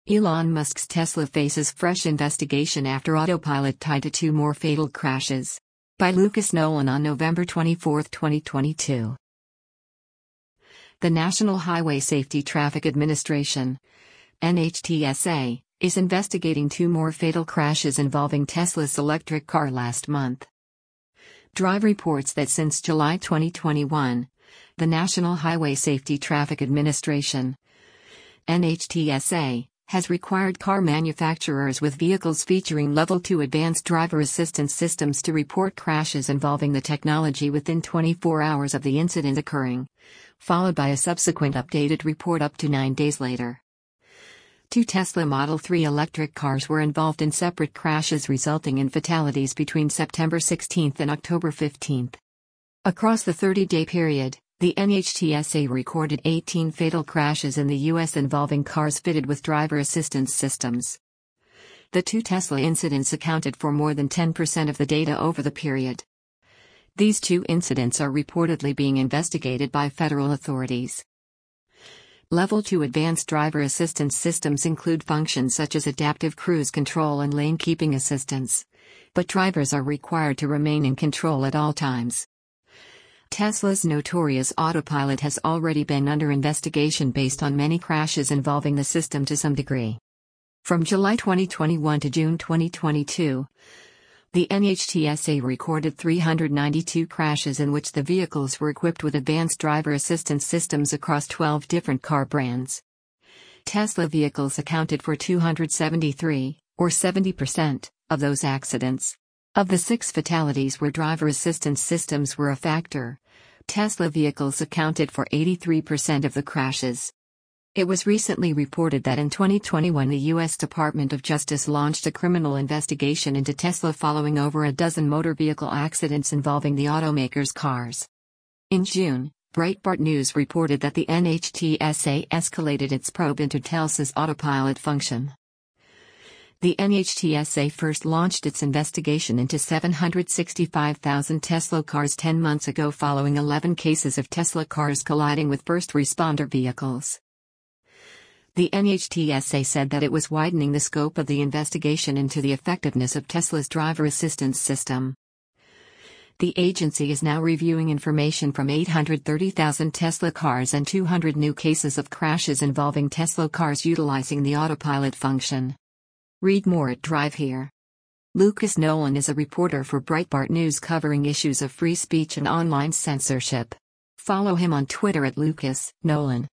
Elon Musk's Tesla faces fresh investigation after autopilot tied to two more fatal crashes. By Lucas Nolan on November 24, 2022. The National Highway Safety Traffic Administration, NHTSA, is investigating two more fatal crashes involving Tesla's electric car last month. Drive reports that since July 2021, the National Highway Safety Traffic Administration, NHTSA, has required car manufacturers with vehicles featuring Level 2 advanced driver assistance systems to report crashes involving the technology within 24 hours of the incident occurring, followed by a subsequent updated report up to 9 days later. Two Tesla Model 3 electric cars were involved in separate crashes resulting in fatalities between September 16 and October 15. Across the 30-day period, the NHTSA recorded 18 fatal crashes in the U.S. involving cars fitted with driver assistance systems. The two Tesla incidents accounted for more than 10% of the data over the period. These two incidents are reportedly being investigated by federal authorities. Level 2 advanced driver assistance systems include functions such as adaptive cruise control and lane keeping assistance, but drivers are required to remain in control at all times. Tesla's notorious autopilot has already been under investigation based on many crashes involving the system to some degree. From July 2021 to June 2022, the NHTSA recorded 392 crashes in which the vehicles were equipped with advanced driver assistance systems across 12 different car brands. Tesla vehicles accounted for 273, or 70%, of those accidents. Of the 6 fatalities where driver assistance systems were a factor, Tesla vehicles accounted for 83% of the crashes. It was recently reported that in 2021 the U.S. Department of Justice launched a criminal investigation into Tesla following over a dozen motor vehicle accidents involving the automaker's cars. In June, Breitbart News reported that the NHTSA escalated its probe into Tesla's autopilot function. The NHTSA first launched its investigation into 765,000 Tesla cars 10 months ago following 11 cases of Tesla cars colliding with first responder vehicles. The NHTSA said that it was widening the scope of the investigation into the effectiveness of Tesla's driver assistance system. The agency is now reviewing information from 830,000 Tesla cars and 200 new cases of crashes involving Tesla cars utilizing the autopilot function. Read more at Drive Here. Lucas Nolan is a reporter for Breitbart News covering issues of free speech and online censorship. Follow him on Twitter at Lucas Nolan.